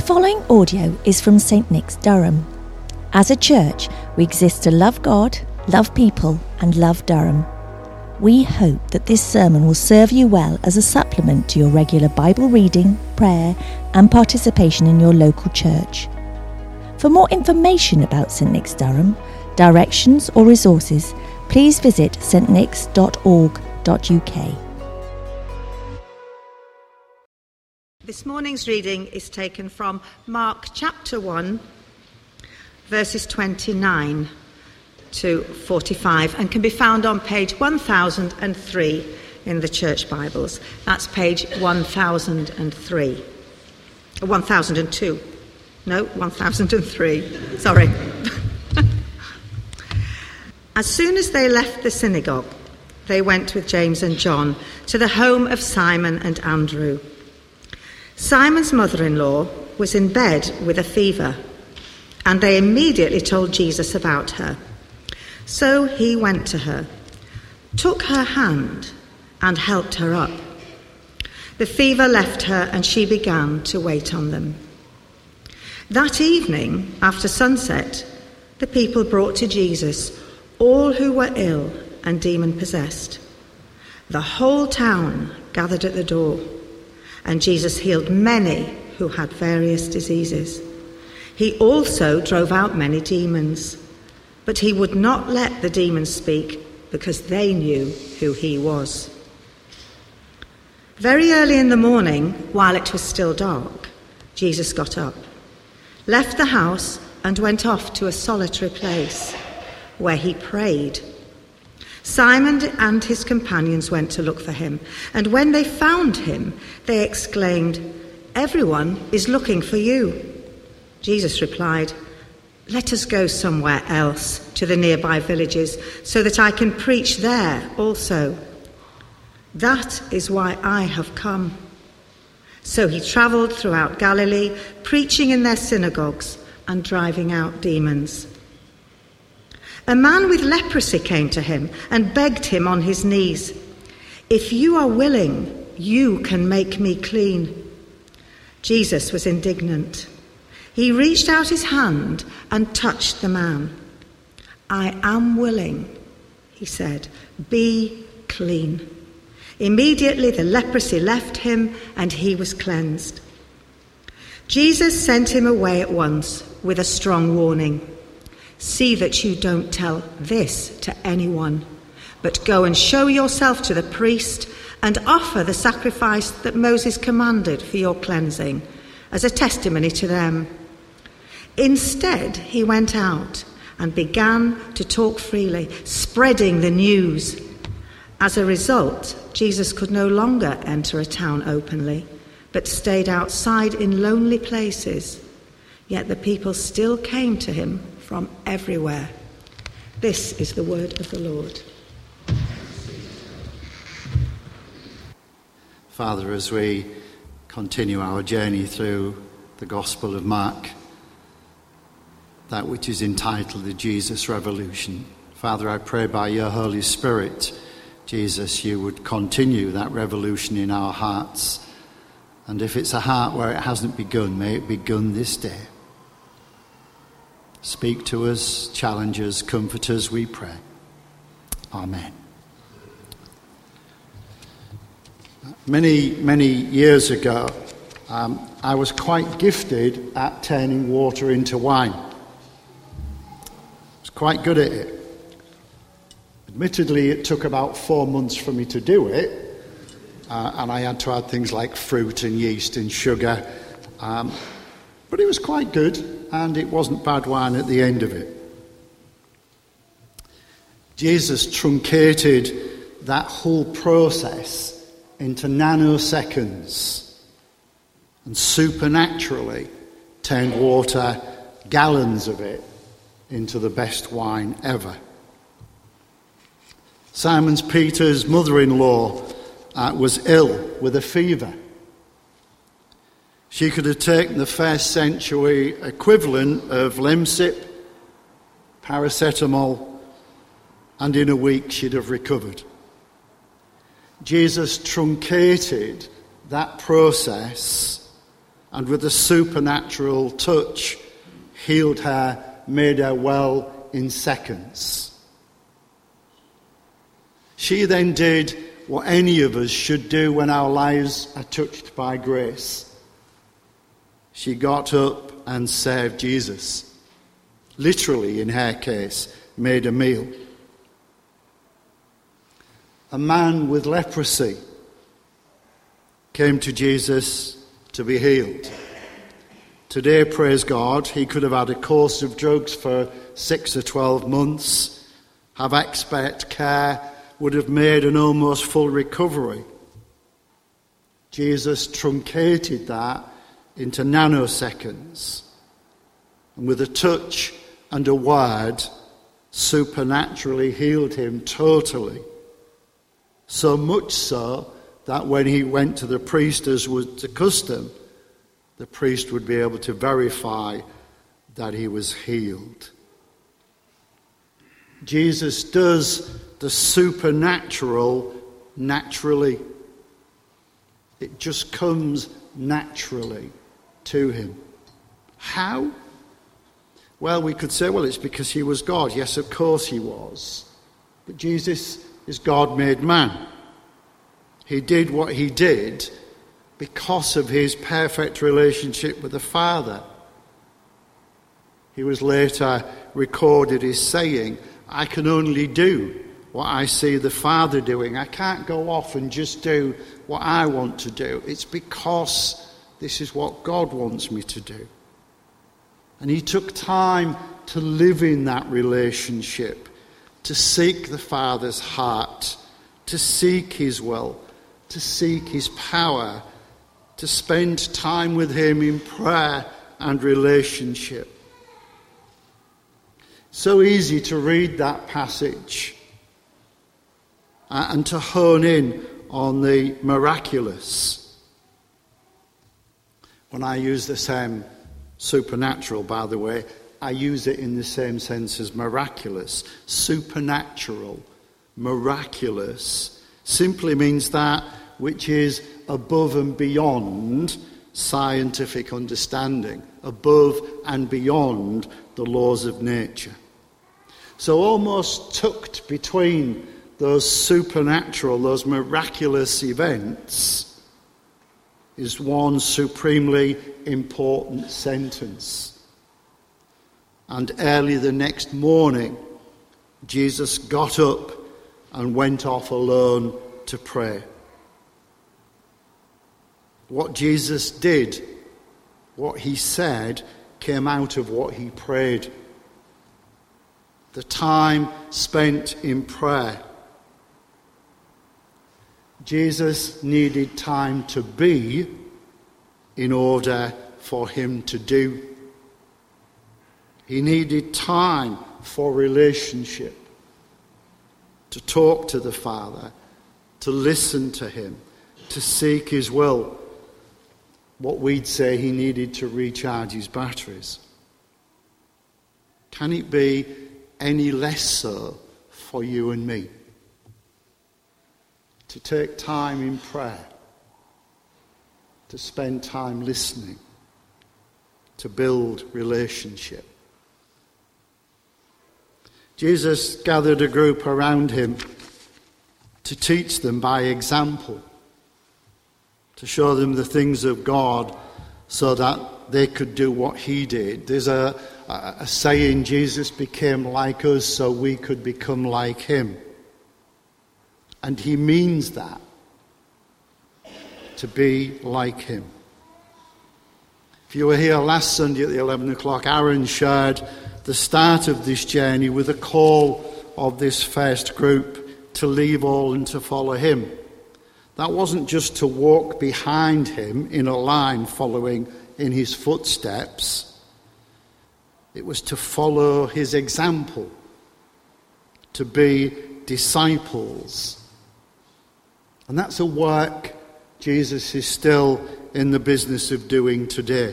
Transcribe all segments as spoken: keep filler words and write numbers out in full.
following audio is from Saint Nick's, Durham. As a church, we exist to love God, love people, and love Durham. We hope that this sermon will serve you well as a supplement to your regular Bible reading, prayer, and participation in your local church. For more information about Saint Nick's, Durham, directions or resources, please visit s t nicks dot org dot u k. This morning's reading is taken from Mark chapter one, verses twenty-nine to forty-five, and can be found on page one thousand three in the church Bibles. That's page one thousand three. one thousand two. No, one thousand three. Sorry. As soon as they left the synagogue, they went with James and John to the home of Simon and Andrew. Simon's mother-in-law was in bed with a fever, and they immediately told Jesus about her. So he went to her, took her hand, and helped her up. The fever left her, and she began to wait on them. That evening, after sunset, the people brought to Jesus all who were ill and demon-possessed. The whole town gathered at the door, and Jesus healed many who had various diseases. He also drove out many demons, but he would not let the demons speak because they knew who he was. Very early in the morning, while it was still dark, Jesus got up, left the house, and went off to a solitary place where he prayed. Simon and his companions went to look for him, and when they found him, they exclaimed, "Everyone is looking for you." Jesus replied, "Let us go somewhere else, to the nearby villages, so that I can preach there also. That is why I have come." So he travelled throughout Galilee, preaching in their synagogues and driving out demons. A man with leprosy came to him and begged him on his knees, "If you are willing, you can make me clean." Jesus was indignant. He reached out his hand and touched the man. "I am willing," he said, "be clean." Immediately the leprosy left him and he was cleansed. Jesus sent him away at once with a strong warning. "See that you don't tell this to anyone, but go and show yourself to the priest and offer the sacrifice that Moses commanded for your cleansing as a testimony to them." Instead, he went out and began to talk freely, spreading the news. As a result, Jesus could no longer enter a town openly, but stayed outside in lonely places. Yet the people still came to him from everywhere. This is the word of the Lord. Father, as we continue our journey through the Gospel of Mark, that which is entitled the Jesus Revolution, Father, I pray by your Holy Spirit, Jesus, you would continue that revolution in our hearts. And if it's a heart where it hasn't begun, may it begin this day. Speak to us, challenge us, comfort us, we pray. Amen. Many, many years ago, um, I was quite gifted at turning water into wine. I was quite good at it. Admittedly, it took about four months for me to do it, uh, and I had to add things like fruit and yeast and sugar. Um, but it was quite good, and it wasn't bad wine at the end of it. Jesus truncated that whole process into nanoseconds and supernaturally turned water, gallons of it, into the best wine ever. Simon Peter's mother-in-law uh, was ill with a fever. She could have taken the first century equivalent of Lemsip, paracetamol, and in a week she'd have recovered. Jesus truncated that process and with a supernatural touch healed her, made her well in seconds. She then did what any of us should do when our lives are touched by grace. She got up and served Jesus. Literally, in her case, made a meal. A man with leprosy came to Jesus to be healed. Today, praise God, he could have had a course of drugs for six or twelve months, have expert care, would have made an almost full recovery. Jesus truncated that into nanoseconds, and with a touch and a word, supernaturally healed him totally. So much so that when he went to the priest, as was the custom, the priest would be able to verify that he was healed. Jesus does the supernatural naturally. It just comes naturally to him. How? Well, we could say, well, it's because he was God. Yes, of course he was. But Jesus is God made man. He did what he did because of his perfect relationship with the Father. He was later recorded as saying, I can only do what I see the Father doing. I can't go off and just do what I want to do. It's because this is what God wants me to do. And he took time to live in that relationship, to seek the Father's heart, to seek his will, to seek his power, to spend time with him in prayer and relationship. So easy to read that passage and to hone in on the miraculous. When I use the term supernatural, by the way, I use it in the same sense as miraculous. Supernatural, miraculous, simply means that which is above and beyond scientific understanding, above and beyond the laws of nature. So almost tucked between those supernatural, those miraculous events, is one supremely important sentence. And early the next morning, Jesus got up and went off alone to pray. What Jesus did, what he said, came out of what he prayed. The time spent in prayer. Jesus needed time to be in order for him to do. He needed time for relationship, to talk to the Father, to listen to him, to seek his will. What we'd say, he needed to recharge his batteries. Can it be any less so for you and me? To take time in prayer, to spend time listening, to build relationship. Jesus gathered a group around him to teach them by example, to show them the things of God so that they could do what he did. There's a, a, a saying, Jesus became like us so we could become like him. And he means that, to be like him. If you were here last Sunday at the eleven o'clock, Aaron shared the start of this journey with a call of this first group to leave all and to follow him. That wasn't just to walk behind him in a line following in his footsteps. It was to follow his example, to be disciples. And that's a work Jesus is still in the business of doing today.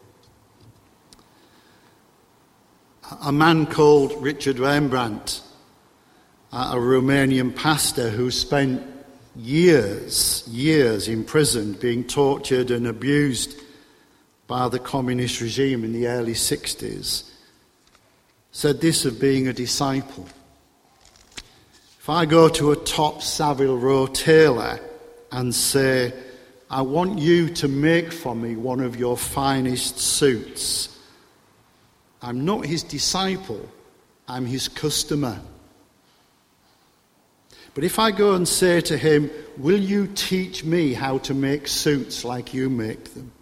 A man called Richard Rembrandt, a Romanian pastor who spent years, years imprisoned, being tortured and abused by the communist regime in the early sixties, said this of being a disciple. If I go to a top Savile Row tailor and say, I want you to make for me one of your finest suits, I'm not his disciple, I'm his customer. But if I go and say to him, will you teach me how to make suits like you make them?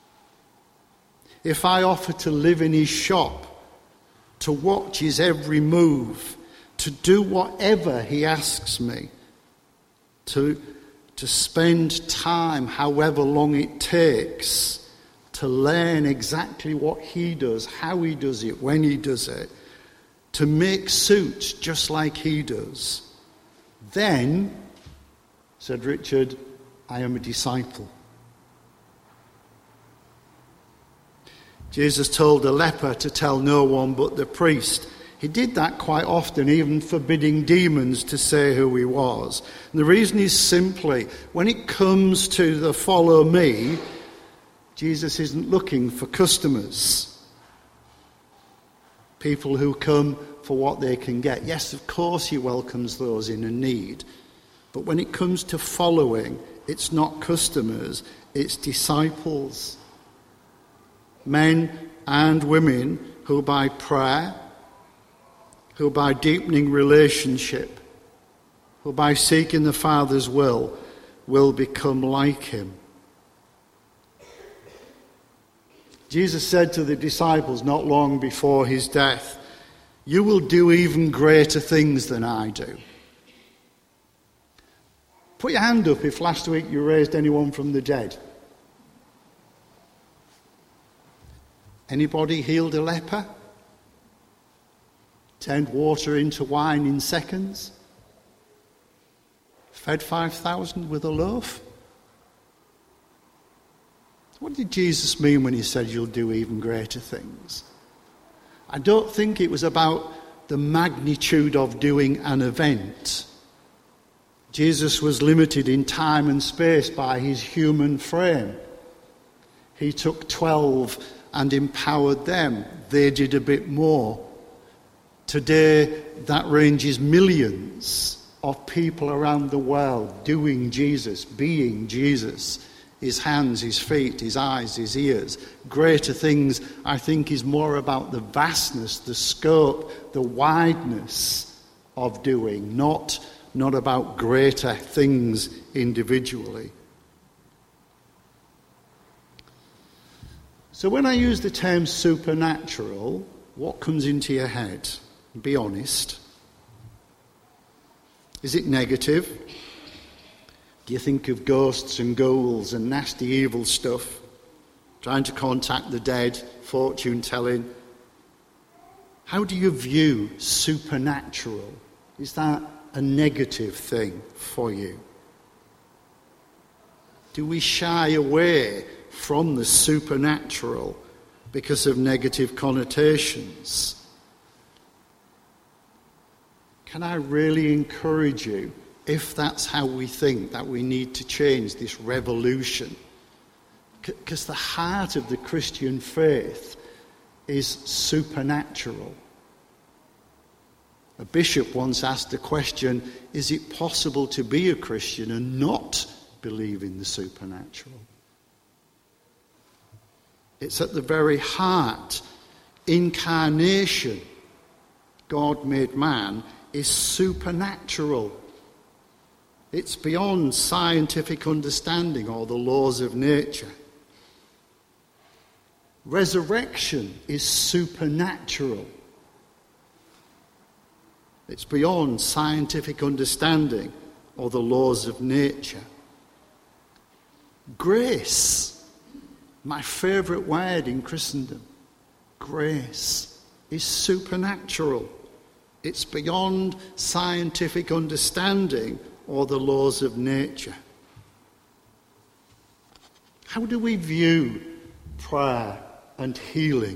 If I offer to live in his shop, to watch his every move, to do whatever he asks me, to, to spend time, however long it takes, to learn exactly what he does, how he does it, when he does it, to make suits just like he does, then, said Richard, I am a disciple. Jesus told the leper to tell no one but the priest. He did that quite often, even forbidding demons to say who he was. And the reason is simply, when it comes to the follow me, Jesus isn't looking for customers. People who come for what they can get. Yes, of course he welcomes those in a need. But when it comes to following, it's not customers, it's disciples. Men and women who by prayer, who by deepening relationship, who by seeking the Father's will, will become like him. Jesus said to the disciples not long before his death, you will do even greater things than I do. Put your hand up if last week you raised anyone from the dead. Anybody healed a leper? Turned water into wine in seconds? Fed five thousand with a loaf? What did Jesus mean when he said you'll do even greater things? I don't think it was about the magnitude of doing an event. Jesus was limited in time and space by his human frame. He took twelve and empowered them. They did a bit more. Today, that ranges millions of people around the world doing Jesus, being Jesus. His hands, his feet, his eyes, his ears. Greater things, I think, is more about the vastness, the scope, the wideness of doing, not, not about greater things individually. So when I use the term supernatural, what comes into your head? Be honest. Is it negative? Do you think of ghosts and ghouls and nasty evil stuff? Trying to contact the dead, fortune telling? How do you view supernatural? Is that a negative thing for you? Do we shy away from the supernatural because of negative connotations? Can I really encourage you, if that's how we think, that we need to change this revolution? Because the heart of the Christian faith is supernatural. A bishop once asked the question, is it possible to be a Christian and not believe in the supernatural? It's at the very heart. Incarnation, God made man, is supernatural. It's beyond scientific understanding or the laws of nature. Resurrection is supernatural. It's beyond scientific understanding or the laws of nature. Grace, my favourite word in Christendom, grace is supernatural. It's beyond scientific understanding or the laws of nature. How do we view prayer and healing?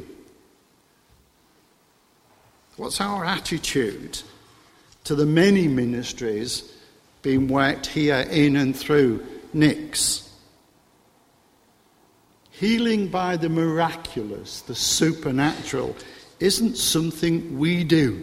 What's our attitude to the many ministries being worked here in and through Nick's? Healing by the miraculous, the supernatural, isn't something we do.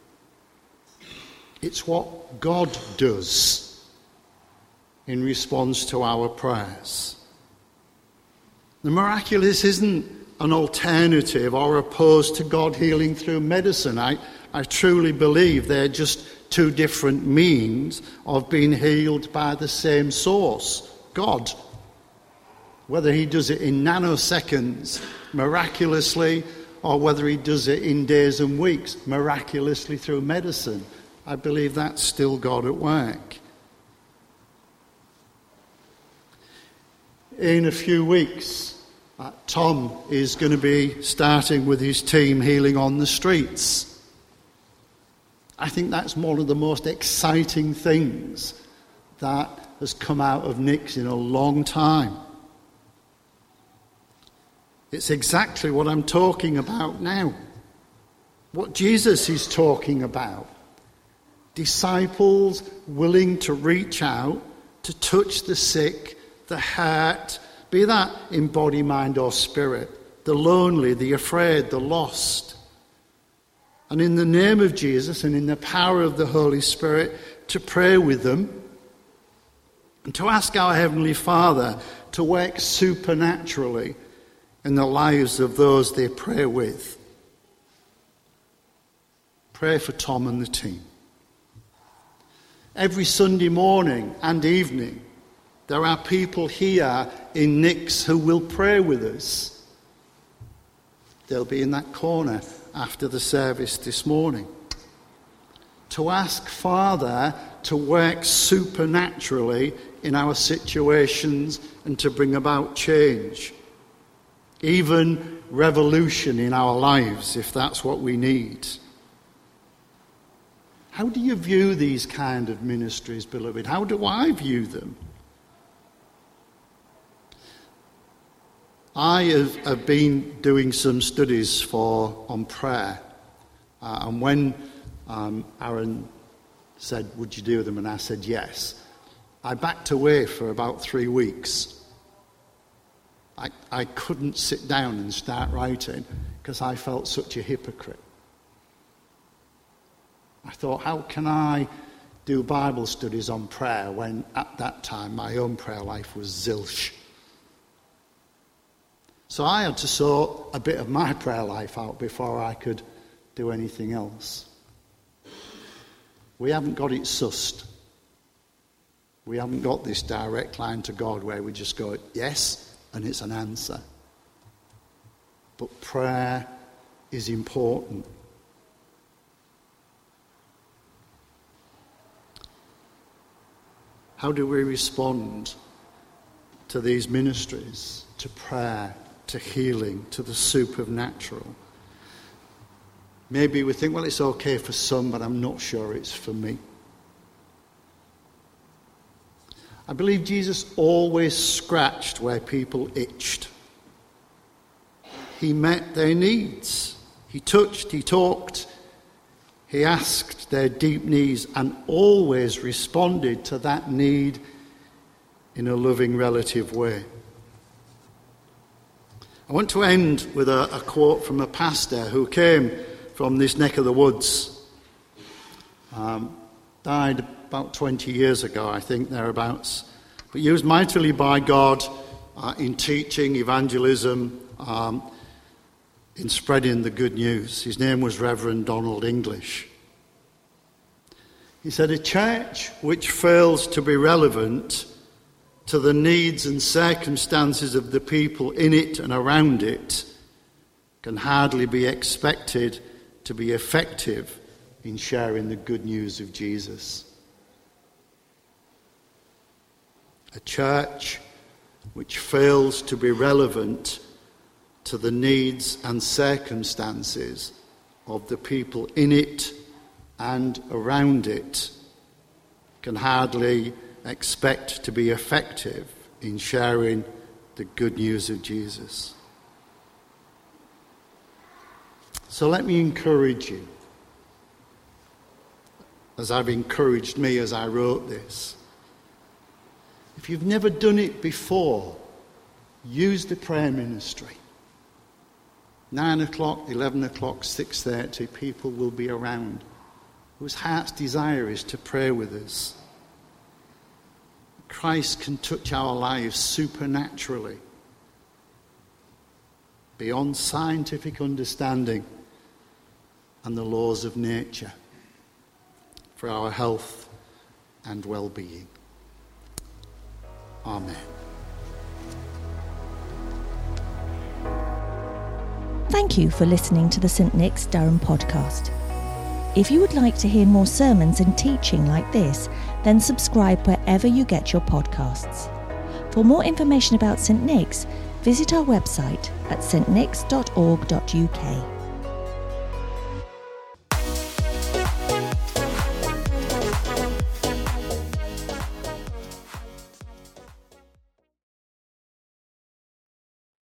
It's what God does in response to our prayers. The miraculous isn't an alternative or opposed to God healing through medicine. I, I truly believe they're just two different means of being healed by the same source, God. Whether he does it in nanoseconds, miraculously, or whether he does it in days and weeks, miraculously through medicine, I believe that's still God at work. In a few weeks, uh, Tom is going to be starting with his team healing on the streets. I think that's one of the most exciting things that has come out of Nick's in a long time. It's exactly what I'm talking about now. What Jesus is talking about. Disciples willing to reach out, to touch the sick, the hurt, be that in body, mind or spirit, the lonely, the afraid, the lost. And in the name of Jesus and in the power of the Holy Spirit, to pray with them and to ask our Heavenly Father to work supernaturally in the lives of those they pray with. Pray for Tom and the team. Every Sunday morning and evening, there are people here in Nick's who will pray with us. They'll be in that corner after the service this morning. To ask Father to work supernaturally in our situations and to bring about change. Even revolution in our lives, if that's what we need. How do you view these kind of ministries, beloved? How do I view them? I have, have been doing some studies for on prayer. Uh, and when um, Aaron said, would you do them? And I said, yes. I backed away for about three weeks. I, I couldn't sit down and start writing because I felt such a hypocrite. I thought, how can I do Bible studies on prayer when at that time my own prayer life was zilch? So I had to sort a bit of my prayer life out before I could do anything else. We haven't got it sussed. We haven't got this direct line to God where we just go, yes, and it's an answer. But prayer is important. How do we respond to these ministries, to prayer, to healing, to the supernatural? Maybe we think, well, it's okay for some, but I'm not sure it's for me. I believe Jesus always scratched where people itched. He met their needs. He touched, he talked, he asked their deep needs and always responded to that need in a loving, relative way. I want to end with a, a quote from a pastor who came from this neck of the woods. Um, died about twenty years ago, I think, thereabouts. But used mightily by God uh, in teaching, evangelism, um, in spreading the good news. His name was Reverend Donald English. He said, a church which fails to be relevant to the needs and circumstances of the people in it and around it can hardly be expected to be effective in sharing the good news of Jesus. A church which fails to be relevant to the needs and circumstances of the people in it and around it can hardly expect to be effective in sharing the good news of Jesus. So let me encourage you, as I've encouraged me as I wrote this. If you've never done it before, use the prayer ministry. Nine o'clock, eleven o'clock, six thirty, people will be around whose heart's desire is to pray with us. Christ can touch our lives supernaturally, beyond scientific understanding and the laws of nature, for our health and well-being. Amen. Thank you for listening to the Saint Nick's Durham podcast. If you would like to hear more sermons and teaching like this, then subscribe wherever you get your podcasts. For more information about Saint Nick's, visit our website at s t nicks dot org dot u k.